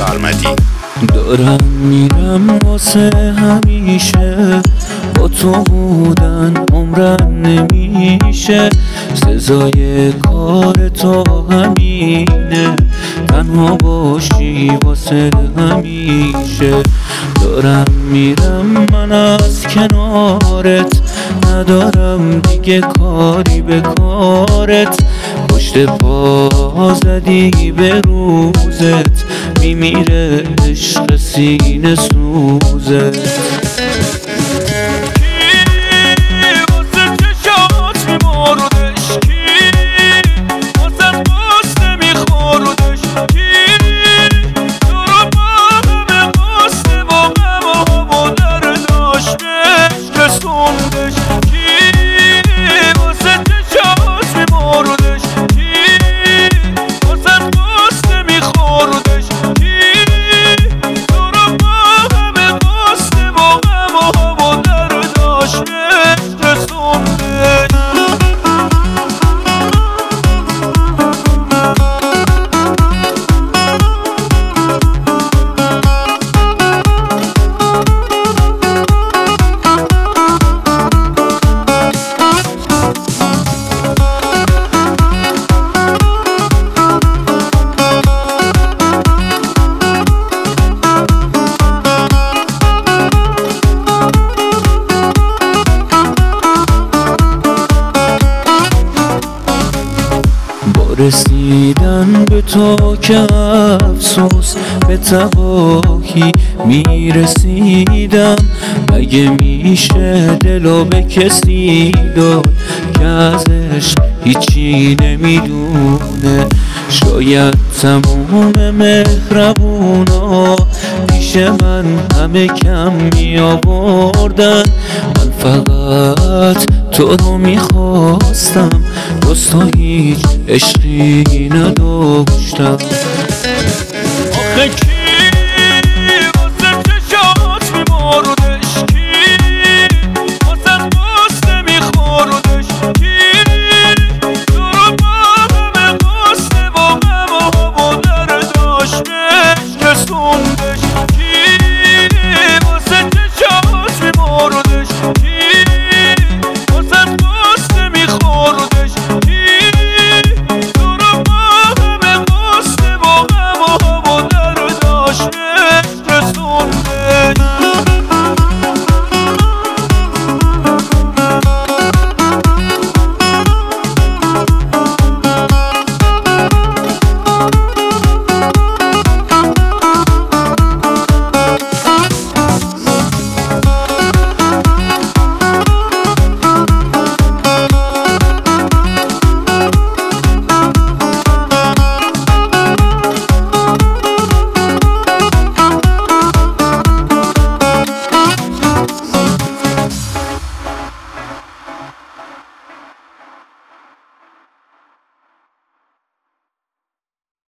سالمتی. دارم میرم واسه همیشه، با تو بودن عمرم نمیشه، سزای کار تو همینه، تنها باشی واسه همیشه. دارم میرم من از کنارت، ندارم دیگه کاری به کارت، پشت پا زدی به روزت، میمیره عشق سینه سوزت. رسیدن به تو که افسوس به تباهی میرسیدم، مگه میشه دلو به کسی داد که ازش هیچی نمیدونه؟ شاید تموم مهربونا پیش من همه کم میآوردن، من فقط تو رو میخواستم، جز تو هیچ عشقی نداشتم. آخه کی واسه چشات میماردش، کی واسه قصه میخوردش، کی تو رو با همه قصه با غم و درداش بهش رسوندش.